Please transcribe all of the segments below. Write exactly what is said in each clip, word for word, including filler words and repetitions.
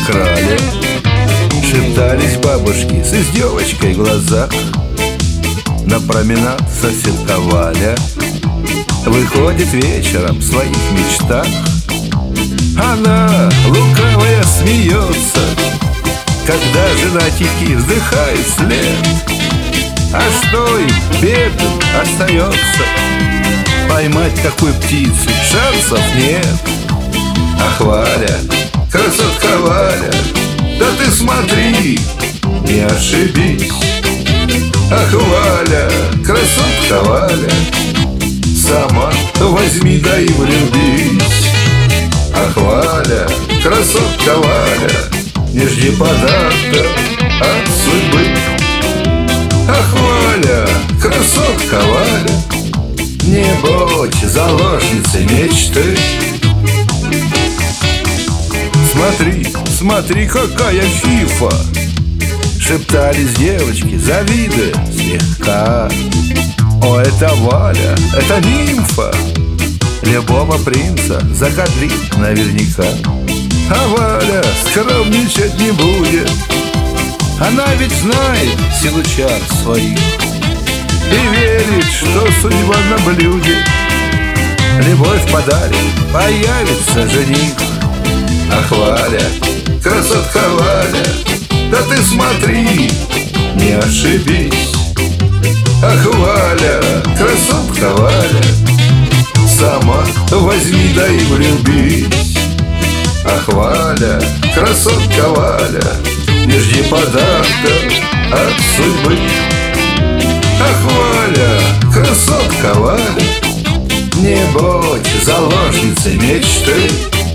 крале шептались бабушки с издевочкой в глазах. На променад соседка Валя выходит вечером в своих мечтах. Она, лукавая, смеется, когда женатики вздыхают вслед. А что им, бедным, остается? Поймать такую птицу шансов нет. Ах, Валя, красотка Валя, да ты смотри, не ошибись. Ах, Валя, красотка Валя, сама возьми да и влюбись. Ах, Валя, красотка Валя, не жди подарка от судьбы. Ах, Валя, красотка Валя, не будь заложницей мечты. Смотри, смотри, какая фифа, шептались девочки, завидуя слегка. О, это Валя, это нимфа, любого принца закадрит наверняка. А Валя скромничать не будет, она ведь знает силу чар своих и верит, что судьба на блюде. Любовь подарит, появится жених. Ах, Валя, красотка Валя, да ты смотри, не ошибись. Ах, Валя, красотка Валя, сама возьми да и влюбись. Ах, Валя, красотка Валя, не жди подарка от судьбы. Ах, Валя, красотка Валя, не будь заложницей мечты.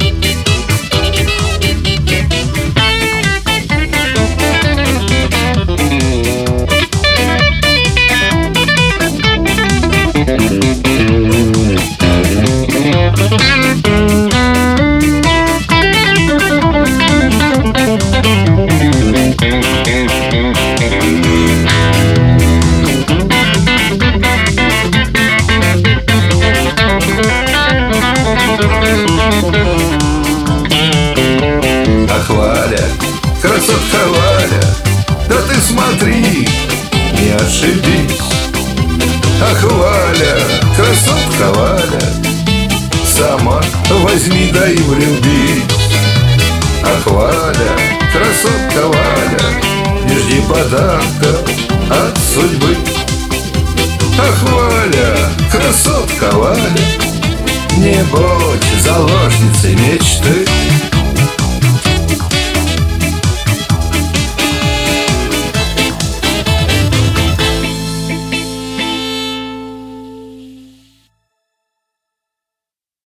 Ах, Валя, красотка Валя, да ты смотри, не ошибись. Ах, Валя, красотка Валя, сама возьми да и влюбись. Ах, Валя, красотка Валя, не жди подарка от судьбы. Ах, Валя, красотка Валя, не будь заложницей мечты.